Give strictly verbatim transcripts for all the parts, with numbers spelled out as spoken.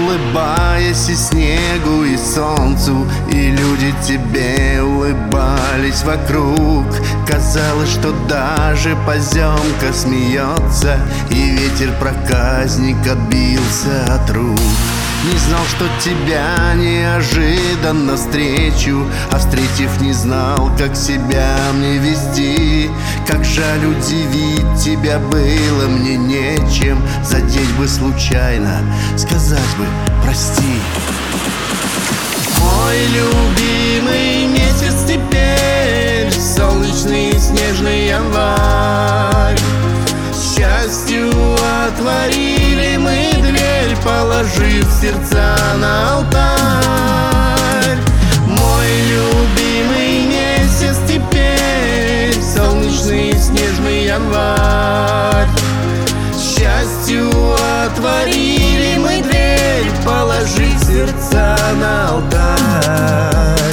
улыбаясь и снегу, и солнцу, и люди тебе улыбались вокруг. Казалось, что даже поземка смеется, и ветер проказник отбился от рук. Не знал, что тебя неожиданно встречу, а встретив, не знал, как себя мне вести. Как жаль, удивить тебя было мне нечем, задеть бы случайно, сказать бы прости. Мой любимый месяц теперь солнечный и снежный январь. Счастью отворили мы дверь, положив сердца на алтарь. Мой любимый месяц теперь солнечный и снежный январь. Счастью отворили мы дверь, положив сердца на алтарь.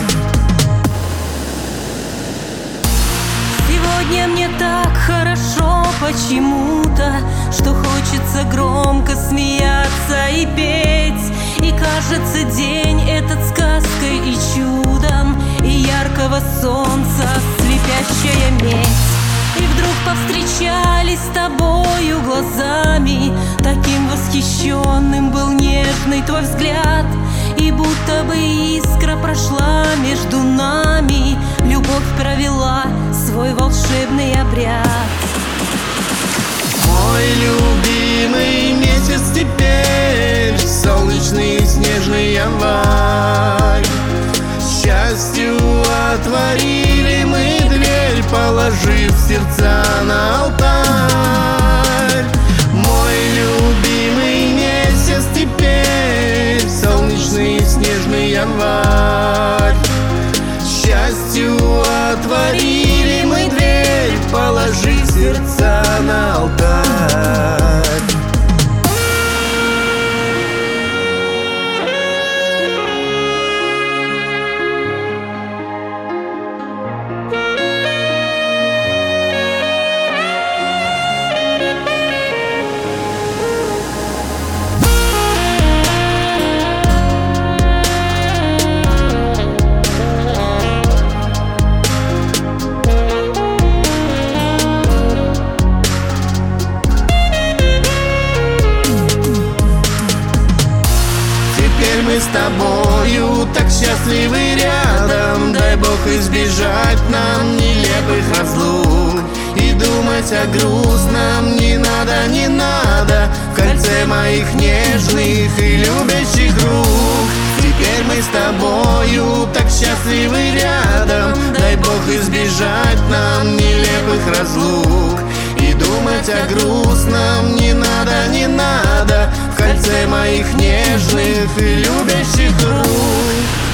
Сегодня мне так хорошо почему-то, что хочется громко смеяться и петь. И кажется, день этот сказкой и чудом, и яркого солнца слепящая медь. И вдруг повстречались с тобою глазами, таким восхищенным был нежный твой взгляд. И будто бы искра прошла между нами, любовь провела свой волшебный обряд. Мой любимый месяц теперь солнечный и снежный январь. Счастью отворили мы дверь, положив сердца на алтарь. Мой любимый месяц теперь солнечный и снежный январь. Счастью отворили мы дверь, положив сердца на алтарь. Мы с тобою так счастливы рядом, дай Бог избежать нам нелепых разлук. И думать о грустном не надо, не надо, в кольце моих нежных и любящих рук. Теперь мы с тобою так счастливы рядом, дай Бог избежать нам нелепых разлук. И думать о грустном не надо, не надо, в кольце моих нежных и любящих рук.